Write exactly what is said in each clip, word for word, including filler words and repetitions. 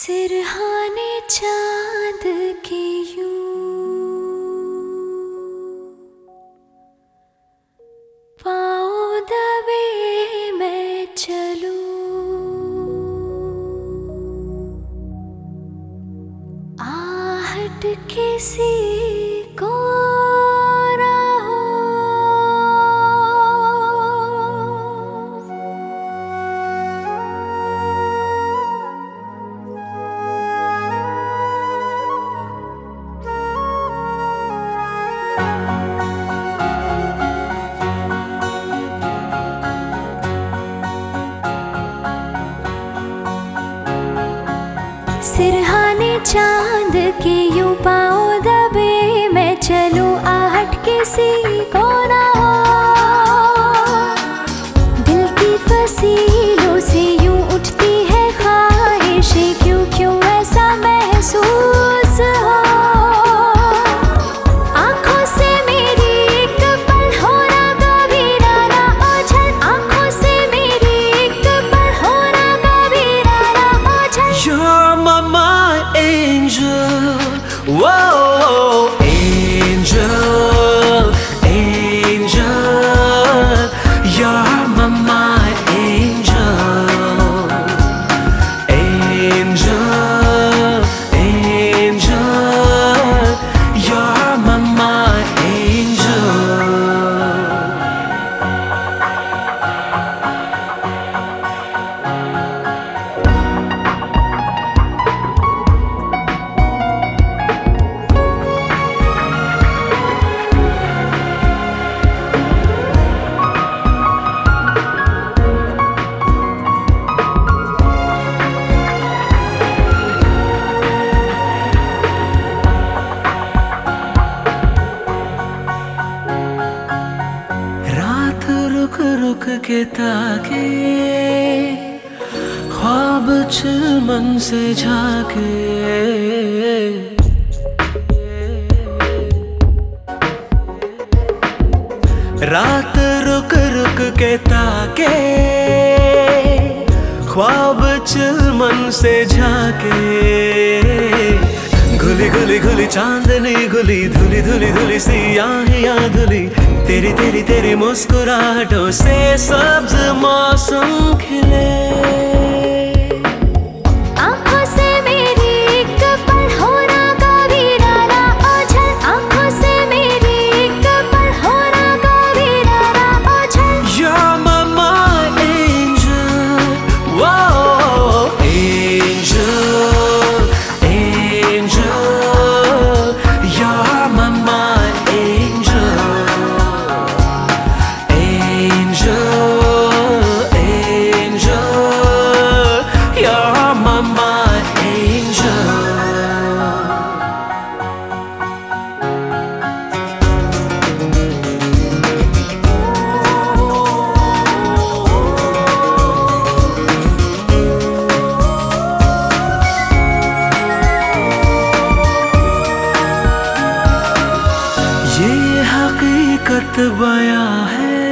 सिरहाने चांद के यूं पाँव दबे मैं चलूं, आहट किसी को ना हो, सिरहाने चांद के यूं पाँव दबे मैं चलूं, आहट किसी को ना हो। दिल की फसीलों से यूं उठती है ख्वाहिशें, क्यों क्यों ऐसा महसूस हो। आँखों से मेरी एक पल होना कभी ना ओझल, आँखों से मेरी एक पल होना कभी ना ओझल। You're my, my angel, whoa, angel, angel. You're my, my angel, angel, angel. You're my, my angel. रुक रुक के ताके, ख्वाब चिलमन से झाके। रात रुक रुक के ताके, ख्वाब चिलमन से झाके। घुली घुली घुली चांदनी घुली, धुली धुली धुली सियाहियां धुली। तेरी तेरी तेरी मुस्कुराहटों से सब्ज मौसम खिले। आँखों से मेरी एक पल होना कभी ना ओझल, आँखों से मेरी एक पल होना कभी ना ओझल। You're my, my angel, whoa, angel, angel. You're my, my angel, angel, angel. You're my, my angel. ये हकीकत बयां है,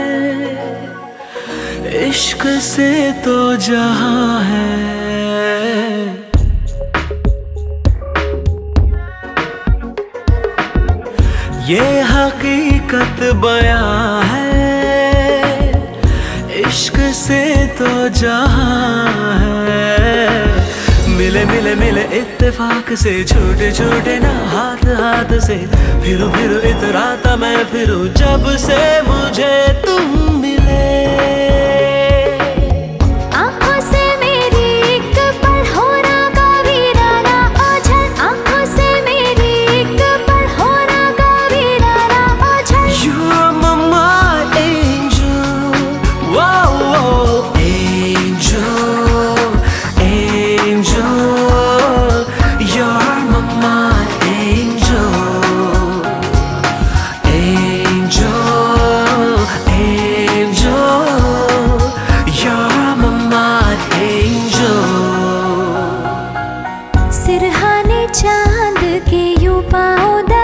इश्क से तो जहां है। ये हकीकत बयां है, इश्क से तो जहां है। मिले मिले मिले इत्तेफाक से, झूठे झूठे ना हाथ हाथ से। फिरू फिरू इतराता मैं फिरू, जब से मुझे तुम मिले। आँखों से मेरी एक पल होना कभी ना ओझल, आँखों से मेरी एक पल होना कभी ना ओझल। You're my, my angel, whoa, whoa, angel, angel. You're my, my angel, angel, angel. You're my, my angel. सिरहाने चांद के यूं पाँव